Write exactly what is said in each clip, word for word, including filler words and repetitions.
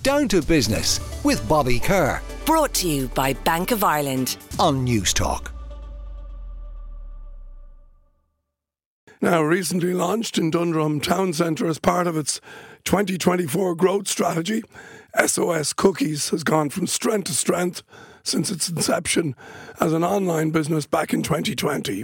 Down to Business with Bobby Kerr. Brought to you by Bank of Ireland on News Talk. Now, recently launched in Dundrum Town Centre as part of its twenty twenty-four growth strategy, S O S Cookies has gone from strength to strength since its inception as an online business back in twenty twenty.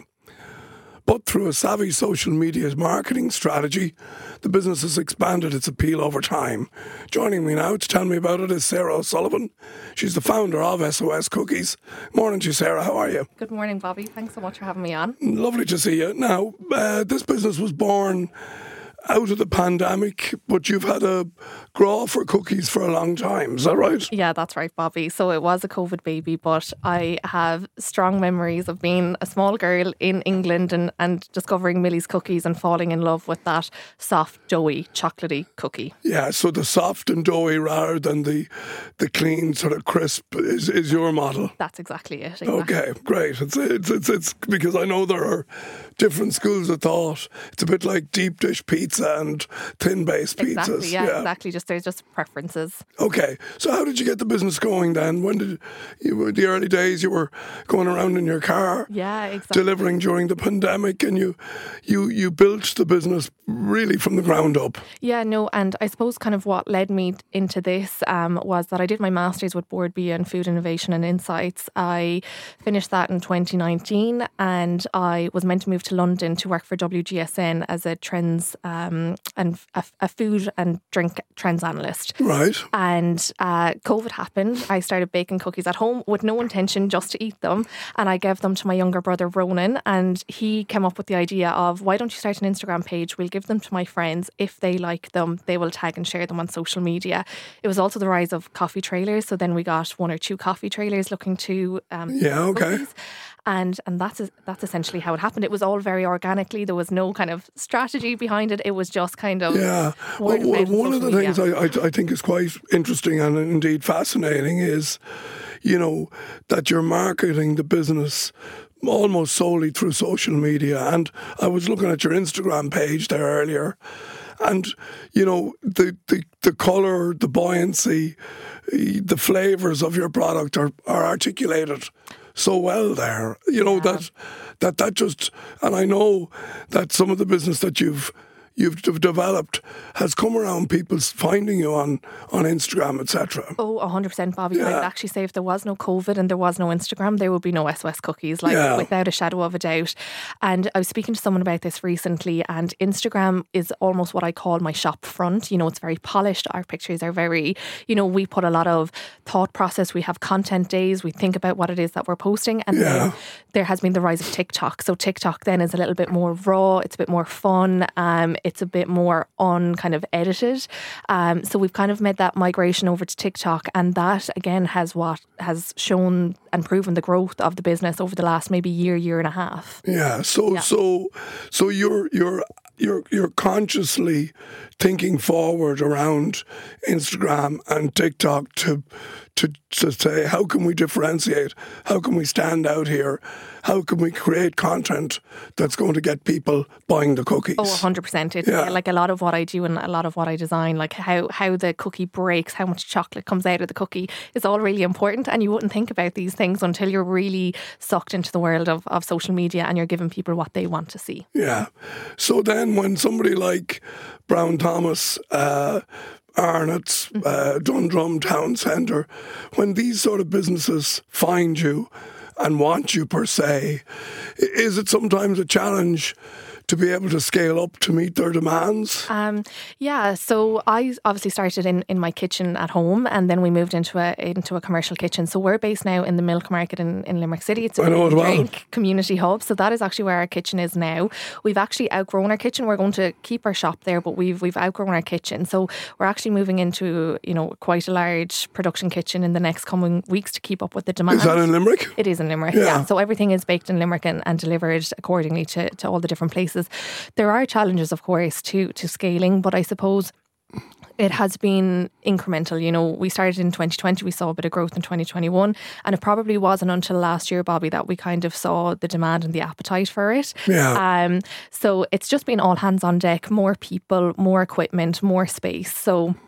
But through a savvy social media marketing strategy, the business has expanded its appeal over time. Joining me now to tell me about it is Sarah O'Sullivan. She's the founder of S O S Cookies. Morning to you, Sarah. How are you? Good morning, Bobby. Thanks so much for having me on. Lovely to see you. Now, uh, this business was born out of the pandemic, but you've had a graw for cookies for a long time, is that right? Yeah, that's right, Bobby. So it was a COVID baby, but I have strong memories of being a small girl in England and, and discovering Millie's cookies and falling in love with that soft, doughy, chocolatey cookie. Yeah, so the soft and doughy rather than the the clean sort of crisp is, is your model. That's exactly it. Exactly. Okay, great. It's, it's, it's, it's because I know there are different schools of thought. It's a bit like deep dish pizza and tin based pizzas. Exactly, yeah, yeah, exactly. Just there's just preferences. Okay, so how did you get the business going then? When did you, the early days you were going around in your car, yeah, exactly, delivering during the pandemic, and you you you built the business really from the ground up. Yeah, no, and I suppose kind of what led me into this um, was that I did my masters with Board B in Food Innovation and Insights. I finished that in twenty nineteen, and I was meant to move to London to work for W G S N as a trends um, and a, a food and drink trends analyst. Right. And uh, COVID happened. I started baking cookies at home with no intention just to eat them, and I gave them to my younger brother Ronan, and he came up with the idea of, why don't you start an Instagram page? We'll give them to my friends. If they like them, they will tag and share them on social media. It was also the rise of coffee trailers, so then we got one or two coffee trailers looking to um, yeah, okay. cookies. And and that's that's essentially how it happened. It was all very organically. There was no kind of strategy behind it. It was just kind of yeah. Well, well, one of the media. things I, I I think is quite interesting and indeed fascinating is, you know, that you're marketing the business almost solely through social media. And I was looking at your Instagram page there earlier, and you know the the the colour, the buoyancy, the flavours of your product are are articulated so well there, you know, yeah. that that that just, and I know that some of the business that you've you've developed has come around people finding you on, on Instagram, et cetera. Oh, one hundred percent, Bobby. Yeah. I'd actually say if there was no COVID and there was no Instagram, there would be no S O S Cookies, like yeah. without a shadow of a doubt. And I was speaking to someone about this recently, and Instagram is almost what I call my shop front. You know, it's very polished. Our pictures are very, you know, we put a lot of thought process. We have content days. We think about what it is that we're posting. And yeah. then there has been the rise of TikTok. So TikTok then is a little bit more raw. It's a bit more fun. Um, It's a bit more un kind of edited. Um, so we've kind of made that migration over to TikTok, and that again has what has shown and proven the growth of the business over the last maybe year, year and a half. Yeah. So yeah. so so you're you're you're you're consciously thinking forward around Instagram and TikTok to to to say, how can we differentiate? How can we stand out here? How can we create content that's going to get people buying the cookies? Oh, one hundred percent. It's yeah. like a lot of what I do and a lot of what I design, like how, how the cookie breaks, how much chocolate comes out of the cookie is all really important. And you wouldn't think about these things until you're really sucked into the world of, of social media and you're giving people what they want to see. Yeah. So then when somebody like Brown Thomas, uh, Arnott's, mm-hmm. uh, Dundrum Town Centre, when these sort of businesses find you and want you per se, is it sometimes a challenge to be able to scale up to meet their demands? Um, yeah, so I obviously started in, in my kitchen at home, and then we moved into a into a commercial kitchen. So we're based now in the Milk Market in, in Limerick City. It's a I know it well. drink community hub. So that is actually where our kitchen is now. We've actually outgrown our kitchen. We're going to keep our shop there, but we've we've outgrown our kitchen. So we're actually moving into, you know, quite a large production kitchen in the next coming weeks to keep up with the demand. Is that in Limerick? It is in Limerick, yeah. yeah. So everything is baked in Limerick and, and delivered accordingly to, to all the different places. There are challenges, of course, to to scaling, but I suppose it has been incremental. You know, we started in twenty twenty, we saw a bit of growth in twenty twenty-one, and it probably wasn't until last year, Bobby, that we kind of saw the demand and the appetite for it. Yeah. Um. So it's just been all hands on deck, more people, more equipment, more space. So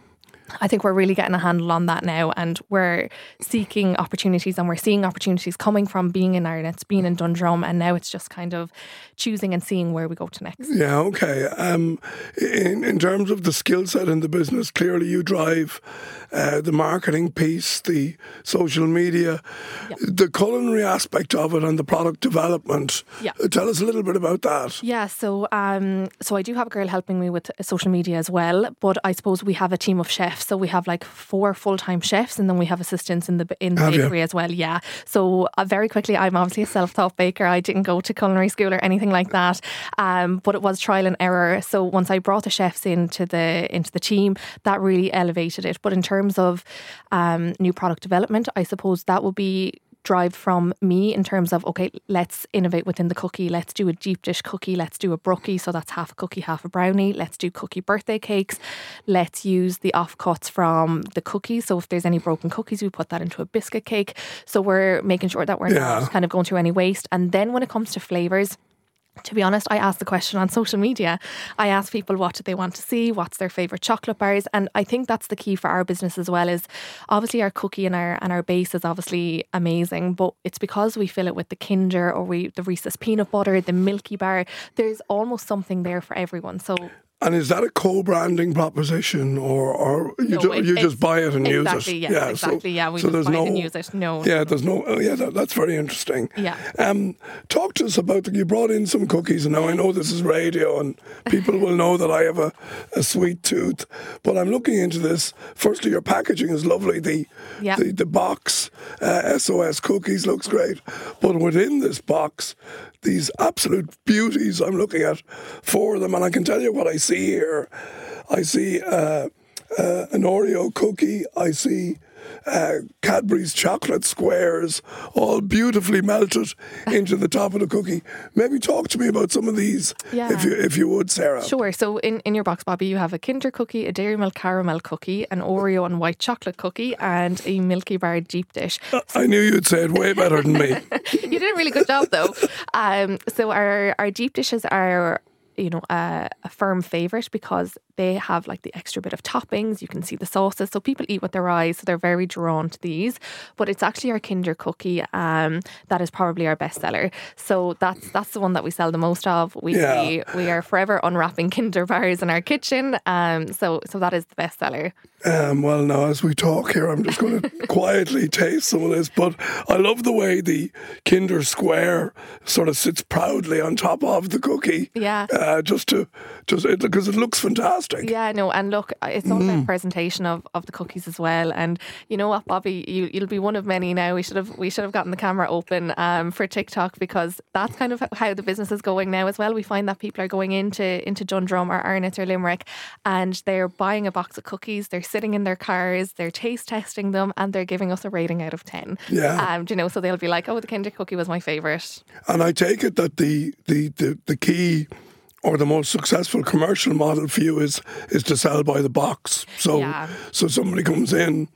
I think we're really getting a handle on that now, and we're seeking opportunities, and we're seeing opportunities coming from being in Ireland, being in Dundrum, and now it's just kind of choosing and seeing where we go to next. Yeah, okay. Um, in, in terms of the skill set in the business, clearly you drive uh, the marketing piece, the social media, yeah. the culinary aspect of it and the product development. Yeah. Tell us a little bit about that. Yeah, so um, so I do have a girl helping me with social media as well, but I suppose we have a team of chefs. So we have like four full-time chefs, and then we have assistants in the in the have bakery you? as well. Yeah. So uh, very quickly, I'm obviously a self-taught baker. I didn't go to culinary school or anything like that, um, but it was trial and error. So once I brought the chefs into the into the team, that really elevated it. But in terms of um, new product development, I suppose that would be drive from me in terms of, okay, let's innovate within the cookie. Let's do a deep dish cookie. Let's do a brookie. So that's half a cookie, half a brownie. Let's do cookie birthday cakes. Let's use the offcuts from the cookies. So if there's any broken cookies, we put that into a biscuit cake. So we're making sure that we're Yeah. not kind of going through any waste. And then when it comes to flavours, to be honest, I asked the question on social media. I asked people what do they want to see, what's their favourite chocolate bars, and I think that's the key for our business as well. Is obviously our cookie and our and our base is obviously amazing, but it's because we fill it with the Kinder or we the Reese's peanut butter, the Milky Bar. There's almost something there for everyone. So. And is that a co-branding proposition, or, or you, No, ju- it- you just buy it and use it? Exactly, yes, exactly, yeah, we just buy it and use it. No, Yeah, no. there's no. Oh, yeah, that, that's very interesting. Yeah. Um, talk to us about. You brought in some cookies, and now I know this is radio, and people will know that I have a, a sweet tooth. But I'm looking into this. Firstly, your packaging is lovely. The Yeah. the, the box uh, S O S cookies looks great, but within this box, these absolute beauties. I'm looking at four of them, and I can tell you what I see here. I see uh, uh, an Oreo cookie. I see uh, Cadbury's chocolate squares, all beautifully melted into the top of the cookie. Maybe talk to me about some of these, Yeah. if you if you would, Sarah. Sure. So in, in your box, Bobby, you have a Kinder cookie, a Dairy Milk caramel cookie, an Oreo and white chocolate cookie, and a Milky Bar deep dish. I knew you'd say it way better than me. You did a really good job, though. Um, so our our deep dishes are, you know, uh, a firm favourite because they have like the extra bit of toppings. You can see the sauces. So people eat with their eyes. So they're very drawn to these. But it's actually our Kinder cookie um, that is probably our best seller. So that's that's the one that we sell the most of. We Yeah. we, we are forever unwrapping Kinder bars in our kitchen. Um, so so that is the best seller. Um, well, now as we talk here, I'm just going to quietly taste some of this. But I love the way the Kinder Square sort of sits proudly on top of the cookie. Yeah. Uh, just to just it, because it looks fantastic. Yeah, no, and look, it's all about presentation of, of the cookies as well. And you know what, Bobby, you you'll be one of many now. We should have we should have gotten the camera open um, for TikTok, because that's kind of how the business is going now as well. We find that people are going into into Dundrum or Arnott or Limerick, and they're buying a box of cookies. They're sitting in their cars, they're taste testing them, and they're giving us a rating out of ten. Yeah. Um, do you know, so they'll be like, "Oh, the Kinder cookie was my favourite." And I take it that the the, the, the key or the most successful commercial model for you is is to sell by the box. So Yeah. so somebody comes in.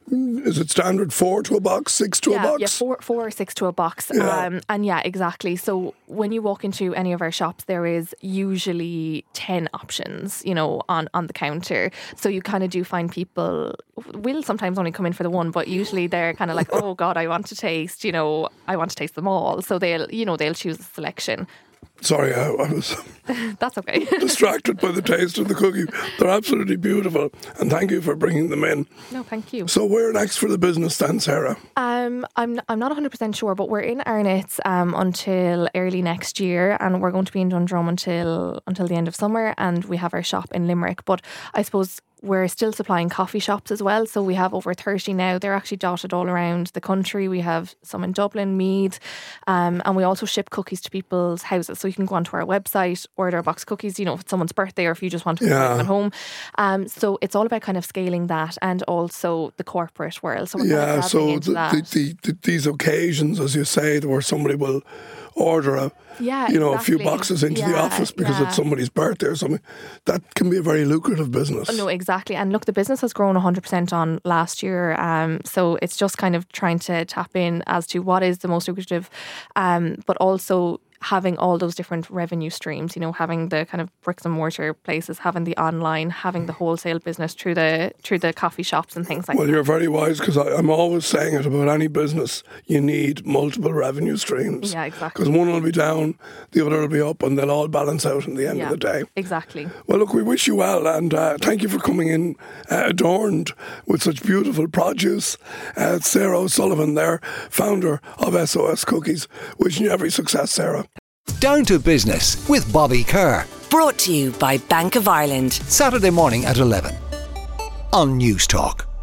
Is it standard four to a box, six to yeah, a box? Yeah, four, four or six to a box. Yeah. Um, and yeah, exactly. So when you walk into any of our shops, there is usually ten options, you know, on, on the counter. So you kind of do find people will sometimes only come in for the one, but usually they're kind of like, oh God, I want to taste, you know, I want to taste them all. So they'll, you know, they'll choose a selection. Sorry, I, I was That's okay. distracted by the taste of the cookie. They're absolutely beautiful, and thank you for bringing them in. No, thank you. So where next for the business then, Sarah? Um, I'm I'm not one hundred percent sure, but we're in Arnott um, until early next year, and we're going to be in Dundrum until until the end of summer, and we have our shop in Limerick. But I suppose we're still supplying coffee shops as well, so we have over thirty now. They're actually dotted all around the country. We have some in Dublin, Meath, um, and we also ship cookies to people's houses. So you can go onto our website, order a box of cookies, you know, if it's someone's birthday or if you just want to Yeah. buy them at home. Um, so it's all about kind of scaling that, and also the corporate world. So we're kind Yeah, of so tapping into the, that. the, the, the, these occasions, as you say, where somebody will order a, Yeah, you know, a few exactly. boxes into the Yeah, office because yeah. it's somebody's birthday or something, that can be a very lucrative business. No, exactly. And look, the business has grown one hundred percent on last year. Um, so it's just kind of trying to tap in as to what is the most lucrative. Um, but also, having all those different revenue streams, you know, having the kind of bricks and mortar places, having the online, having the wholesale business through the through the coffee shops and things like well, that. Well, you're very wise, because I'm always saying it about any business. You need multiple revenue streams. Yeah, exactly. Because one will be down, the other will be up, and they'll all balance out in the end yeah, of the day. Exactly. Well, look, we wish you well, and uh, thank you for coming in uh, adorned with such beautiful produce. Uh, Sarah O'Sullivan there, founder of S O S Cookies. Wishing you every success, Sarah. Down to Business with Bobby Kerr. Brought to you by Bank of Ireland. Saturday morning at eleven on News Talk.